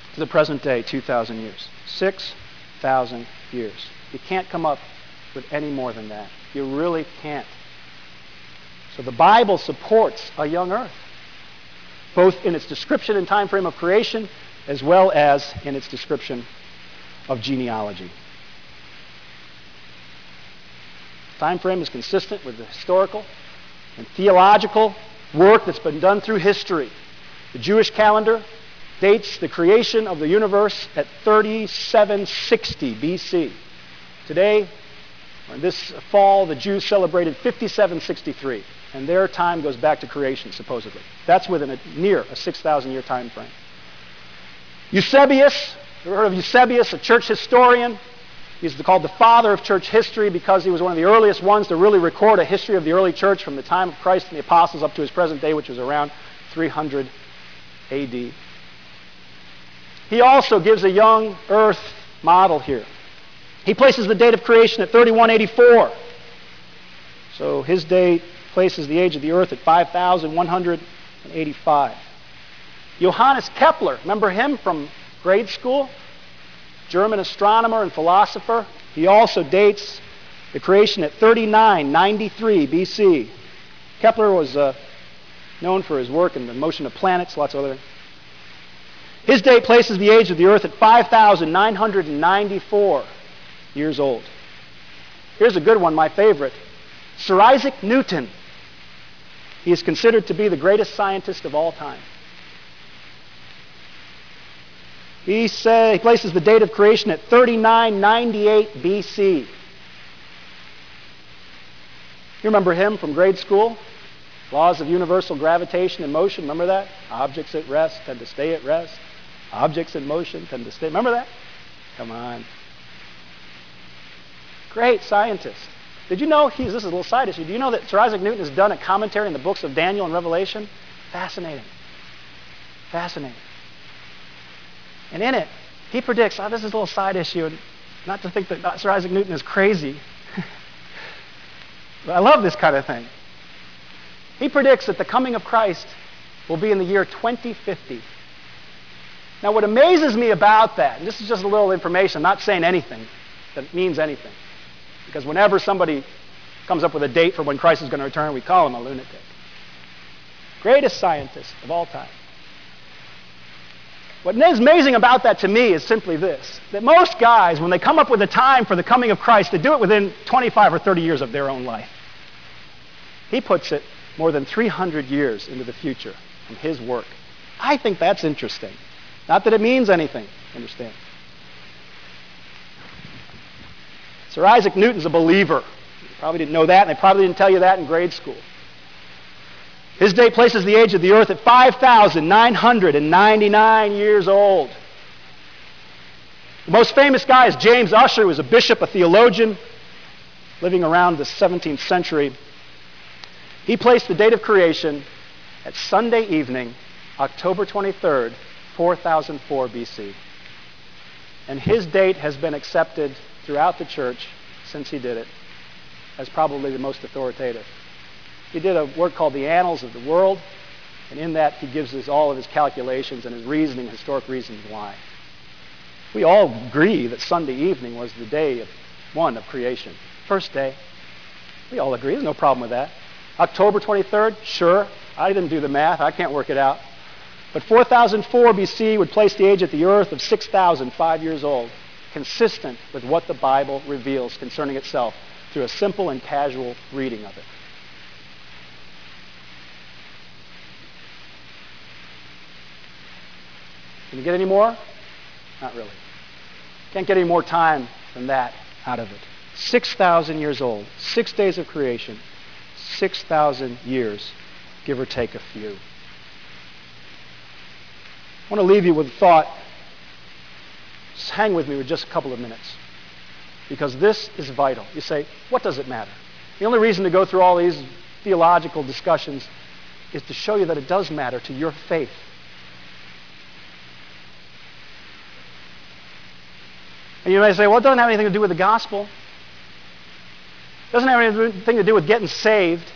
to the present day, two thousand years. six thousand years. You can't come up with any more than that. You really can't. So the Bible supports a young earth, both in its description and time frame of creation, as well as in its description of genealogy. Time frame is consistent with the historical and theological work that's been done through history. The Jewish calendar dates the creation of the universe at thirty-seven sixty B C. Today, or this fall, the Jews celebrated fifty-seven sixty-three, and their time goes back to creation, supposedly. That's within a near a six thousand year time frame. Eusebius, you ever heard of Eusebius, a church historian? He's called the father of church history because he was one of the earliest ones to really record a history of the early church from the time of Christ and the apostles up to his present day, which was around three hundred A D. He also gives a young earth model here. He places the date of creation at thirty-one eighty-four. So his date places the age of the earth at five thousand one hundred eighty-five. Johannes Kepler, remember him from grade school? German astronomer and philosopher. He also dates the creation at thirty-nine ninety-three B C. Kepler was uh, known for his work in the motion of planets, lots of other. His date places the age of the earth at five thousand nine hundred ninety-four years old. Here's a good one, my favorite. Sir Isaac Newton. He is considered to be the greatest scientist of all time. He, say, he places the date of creation at thirty-nine ninety-eight B C. You remember him from grade school? Laws of universal gravitation and motion, remember that? Objects at rest tend to stay at rest. Objects in motion tend to stay. Remember that? Come on. Great scientist. Did you know, he's, this is a little side issue, do you know that Sir Isaac Newton has done a commentary in the books of Daniel and Revelation? Fascinating. Fascinating. And in it, he predicts, oh, this is a little side issue, and not to think that Sir Isaac Newton is crazy. But I love this kind of thing. He predicts that the coming of Christ will be in the year twenty fifty. Now what amazes me about that, and this is just a little information, I'm not saying anything that means anything, because whenever somebody comes up with a date for when Christ is going to return, we call him a lunatic. Greatest scientist of all time. What is amazing about that to me is simply this, that most guys, when they come up with a time for the coming of Christ, they do it within twenty-five or thirty years of their own life. He puts it more than three hundred years into the future from his work. I think that's interesting. Not that it means anything, understand. Sir Isaac Newton's a believer. You probably didn't know that, and they probably didn't tell you that in grade school. His date places the age of the earth at five thousand nine hundred ninety-nine years old. The most famous guy is James Ussher, who was a bishop, a theologian, living around the seventeenth century. He placed the date of creation at Sunday evening, October twenty-third, four thousand four B C. And his date has been accepted throughout the church since he did it as probably the most authoritative. He did a work called The Annals of the World, and in that he gives us all of his calculations and his reasoning, historic reasons why. We all agree that Sunday evening was the day of one of creation. First day. We all agree. There's no problem with that. October twenty-third, sure. I didn't do the math. I can't work it out. But four thousand four B C would place the age of the earth of six thousand five years old, consistent with what the Bible reveals concerning itself through a simple and casual reading of it. Can you get any more? Not really. Can't get any more time than that out of it. six thousand years old, six days of creation, six thousand years, give or take a few. I want to leave you with a thought. Just hang with me for just a couple of minutes, because this is vital. You say, what does it matter? The only reason to go through all these theological discussions is to show you that it does matter to your faith. And you may say, well, it doesn't have anything to do with the gospel. It doesn't have anything to do with getting saved.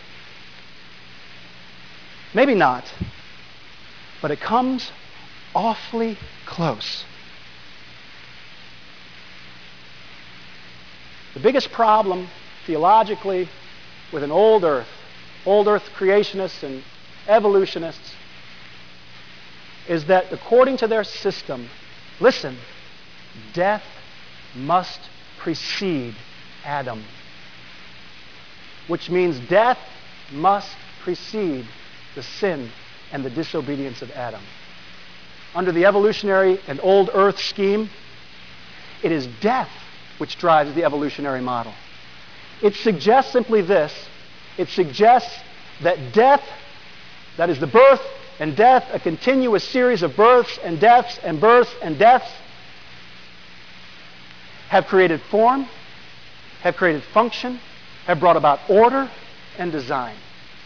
Maybe not. But it comes awfully close. The biggest problem theologically with an old earth, old earth creationists and evolutionists, is that according to their system, listen, death must precede Adam. Which means death must precede the sin and the disobedience of Adam. Under the evolutionary and old earth scheme, it is death which drives the evolutionary model. It suggests simply this. It suggests that death, that is the birth and death, a continuous series of births and deaths and births and deaths, have created form, have created function, have brought about order and design.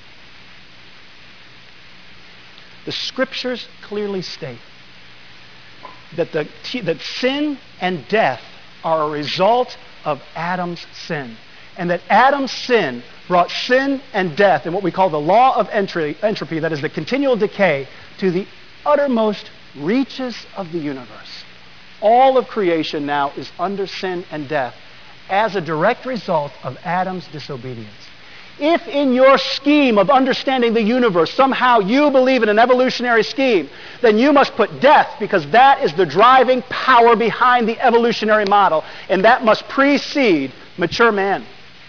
The scriptures clearly state that, the, that sin and death are a result of Adam's sin. And that Adam's sin brought sin and death and what we call the law of entry, entropy, that is the continual decay, to the uttermost reaches of the universe. All of creation now is under sin and death as a direct result of Adam's disobedience. If in your scheme of understanding the universe somehow you believe in an evolutionary scheme, then you must put death, because that is the driving power behind the evolutionary model, and that must precede mature man.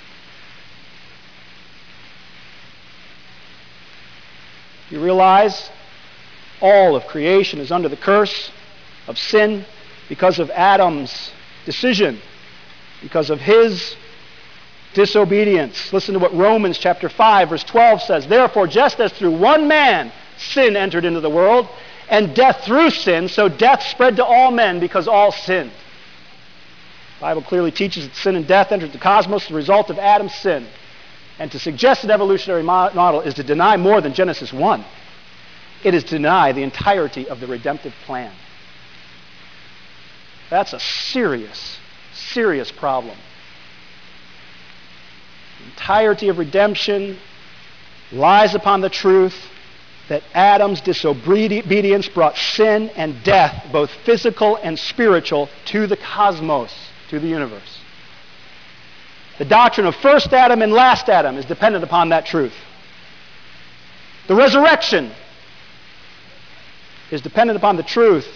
You realize all of creation is under the curse of sin because of Adam's decision, because of his disobedience. Listen to what Romans chapter five verse twelve says. Therefore, just as through one man sin entered into the world, and death through sin, so death spread to all men because all sinned. The Bible clearly teaches that sin and death entered the cosmos as a result of Adam's sin. And to suggest an evolutionary model is to deny more than Genesis one. It is to deny the entirety of the redemptive plan. That's a serious, serious problem. The entirety of redemption lies upon the truth that Adam's disobedience brought sin and death, both physical and spiritual, to the cosmos, to the universe. The doctrine of first Adam and last Adam is dependent upon that truth. The resurrection is dependent upon the truth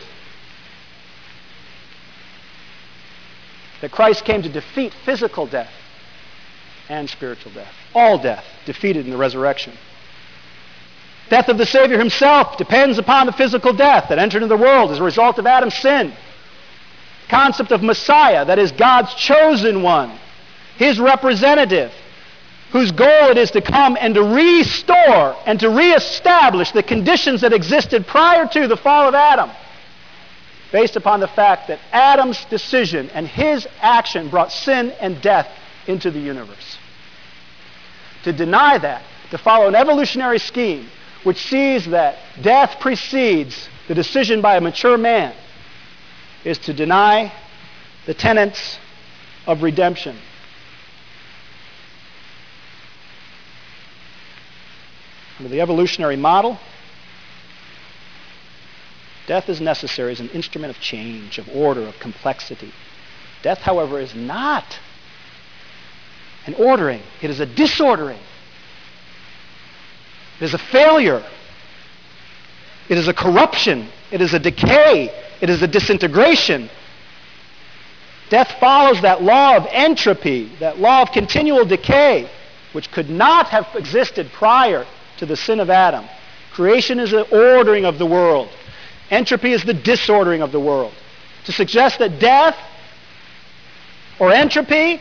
that Christ came to defeat physical death and spiritual death. All death defeated in the resurrection. Death of the Savior himself depends upon the physical death that entered into the world as a result of Adam's sin. The concept of Messiah, that is God's chosen one, his representative, whose goal it is to come and to restore and to reestablish the conditions that existed prior to the fall of Adam, based upon the fact that Adam's decision and his action brought sin and death into the universe. To deny that, to follow an evolutionary scheme which sees that death precedes the decision by a mature man, is to deny the tenets of redemption. Under the evolutionary model, death is necessary as an instrument of change, of order, of complexity. Death, however, is not an ordering. It is a disordering. It is a failure. It is a corruption. It is a decay. It is a disintegration. Death follows that law of entropy, that law of continual decay, which could not have existed prior to the sin of Adam. Creation is the ordering of the world. Entropy is the disordering of the world. To suggest that death or entropy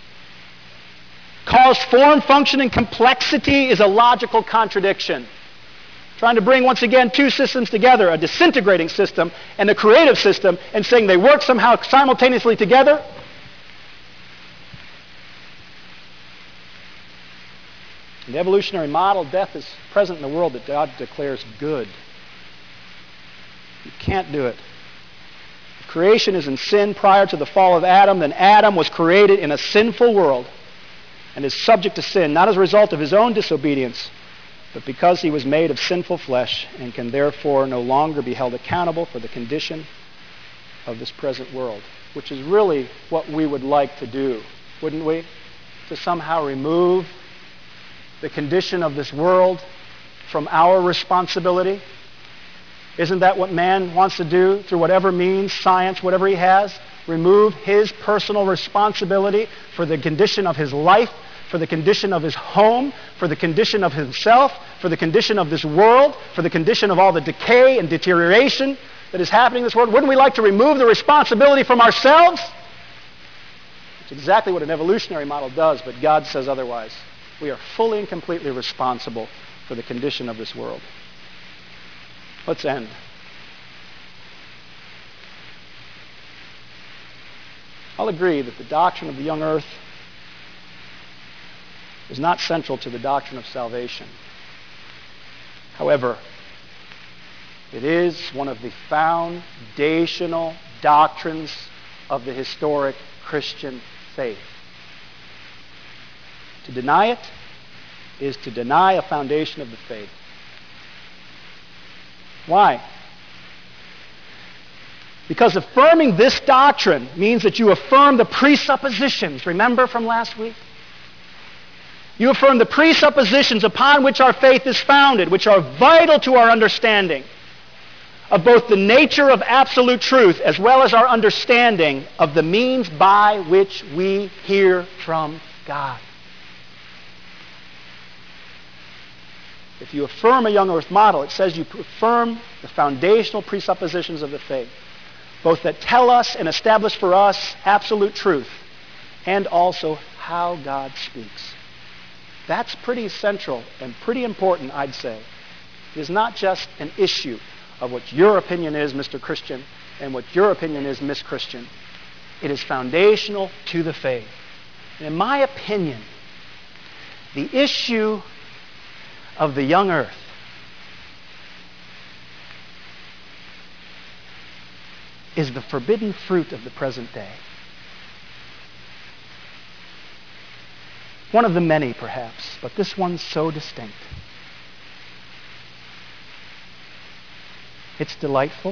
caused form, function, and complexity is a logical contradiction. Trying to bring, once again, two systems together, a disintegrating system and a creative system, and saying they work somehow simultaneously together. In the evolutionary model, death is present in the world that God declares good. You can't do it. If creation is in sin prior to the fall of Adam, then Adam was created in a sinful world and is subject to sin, not as a result of his own disobedience, but because he was made of sinful flesh and can therefore no longer be held accountable for the condition of this present world, which is really what we would like to do, wouldn't we? To somehow remove the condition of this world from our responsibility. Isn't that what man wants to do through whatever means, science, whatever he has? Remove his personal responsibility for the condition of his life, for the condition of his home, for the condition of himself, for the condition of this world, for the condition of all the decay and deterioration that is happening in this world. Wouldn't we like to remove the responsibility from ourselves? It's exactly what an evolutionary model does, but God says otherwise. We are fully and completely responsible for the condition of this world. Let's end. I'll agree that the doctrine of the young earth is not central to the doctrine of salvation. However, it is one of the foundational doctrines of the historic Christian faith. To deny it is to deny a foundation of the faith. Why? Because affirming this doctrine means that you affirm the presuppositions. Remember from last week? You affirm the presuppositions upon which our faith is founded, which are vital to our understanding of both the nature of absolute truth as well as our understanding of the means by which we hear from God. If you affirm a young earth model, it says you affirm the foundational presuppositions of the faith, both that tell us and establish for us absolute truth, and also how God speaks. That's pretty central and pretty important, I'd say. It is not just an issue of what your opinion is, Mister Christian, and what your opinion is, Miss Christian. It is foundational to the faith. And in my opinion, the issue of the young earth is the forbidden fruit of the present day. One of the many, perhaps, but this one's so distinct. It's delightful,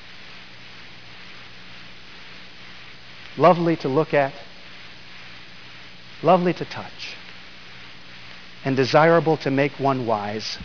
lovely to look at, lovely to touch, and desirable to make one wise.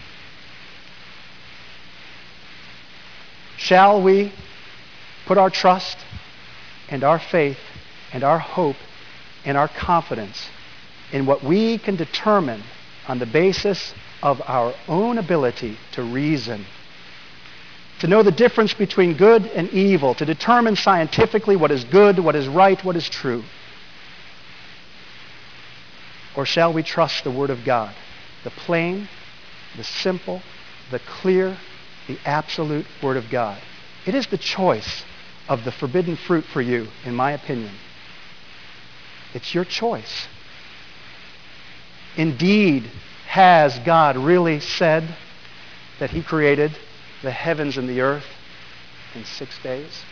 Shall we put our trust and our faith and our hope and our confidence in what we can determine on the basis of our own ability to reason, to know the difference between good and evil, to determine scientifically what is good, what is right, what is true? Or shall we trust the Word of God, the plain, the simple, the clear, the absolute Word of God? It is the choice of the forbidden fruit for you, in my opinion. It's your choice. Indeed, has God really said that He created the heavens and the earth in six days?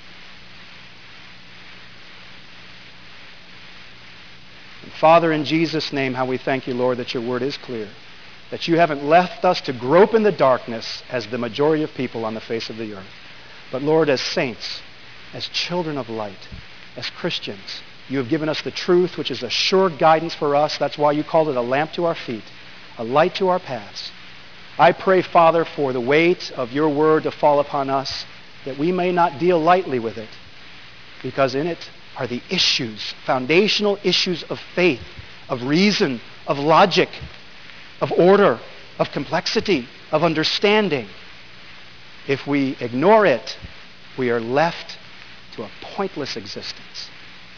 And Father, in Jesus' name, how we thank you, Lord, that your word is clear, that you haven't left us to grope in the darkness as the majority of people on the face of the earth. But Lord, as saints, as children of light, as Christians, you have given us the truth, which is a sure guidance for us. That's why you called it a lamp to our feet, a light to our paths. I pray, Father, for the weight of your word to fall upon us, that we may not deal lightly with it, because in it are the issues, foundational issues of faith, of reason, of logic, of order, of complexity, of understanding. If we ignore it, we are left to a pointless existence.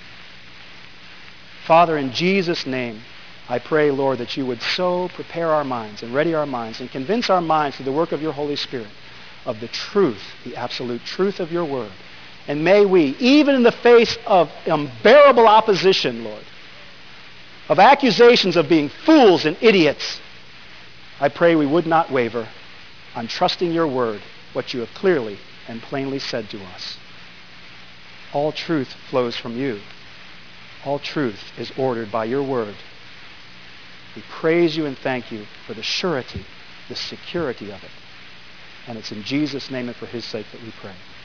Father, in Jesus' name, I pray, Lord, that you would so prepare our minds and ready our minds and convince our minds through the work of your Holy Spirit of the truth, the absolute truth of your word. And may we, even in the face of unbearable opposition, Lord, of accusations of being fools and idiots, I pray we would not waver on trusting your word, what you have clearly and plainly said to us. All truth flows from you. All truth is ordered by your word. We praise you and thank you for the surety, the security of it. And it's in Jesus' name and for his sake that we pray.